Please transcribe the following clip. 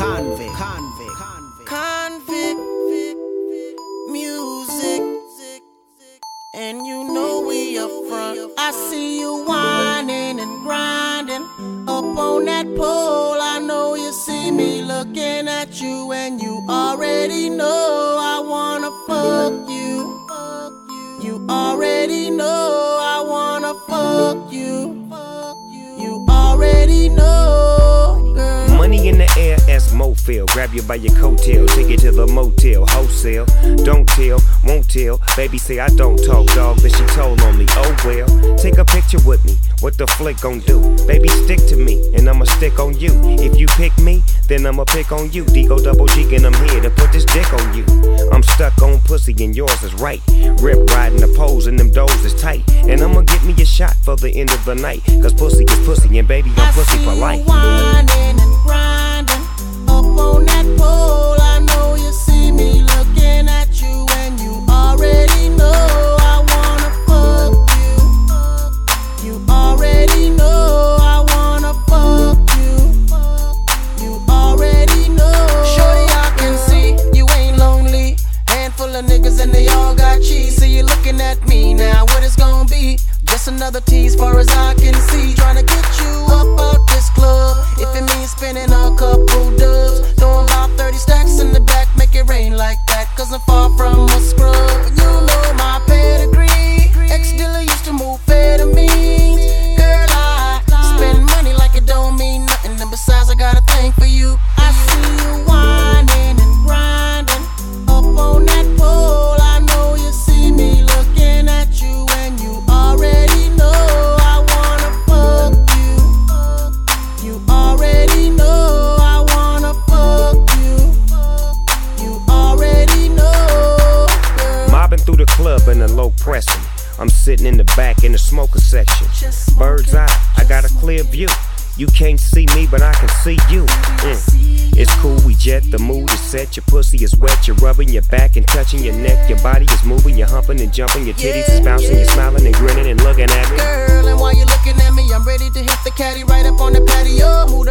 Convict music, and you know we up front. I see you whining and grinding up on that pole. I know you see me looking at you, and you already know I wanna fuck you. You already know I wanna fuck you. You already know, girl. Money in the air, as Mofil. Grab you by your coattail, take you to the motel, wholesale. Don't tell, won't tell. Baby say I don't talk, dog, but she told on me. Oh well, take a picture with me. What the flick gon' do? Baby, stick to me, and I'ma stick on you. If you pick me, then I'ma pick on you. D-O double G, and I'm here to put this dick on you. I'm stuck on pussy, and yours is right. Rip riding the poles, and them doors is tight. And I'ma get me a shot for the end of the night. Cause pussy is pussy, and baby, I'm pussy for life. Whining and grinding up on that pole. I know you see me looking at you, and you already know I wanna fuck you. You already know I wanna fuck you. You already know. Shorty, I can see you ain't lonely. Handful of niggas and they all got cheese. So you looking at me now, what it's gonna be? Just another tease far as I can see. Tryna get you up out this club. If it means spending a couple dubs, throwing about 30 stacks in the back, make it rain like that. Cause I'm far from a scrub. And you know my pedigree. Ex-dealer used to move amphetamines. Girl, I spend money like it don't mean nothing. And besides, I got a thing for you. I see you whining and grinding up on that pole. I know you see me looking at you, and you already know I wanna fuck you. You already know I wanna fuck you. You already know, girl. Mobbing through the club in a low pressing. I'm sitting in the back in the smoker section. Bird's eye, I got a clear view. You can't see me, but I can see you. It's cool, we jet, the mood is set. Your pussy is wet, you're rubbing your back and touching your neck. Your body is moving, you're humping and jumping. Your titties is bouncing, you're smiling and grinning and looking at me. Girl, and while you're looking at me, I'm ready to hit the caddy right up on the patio.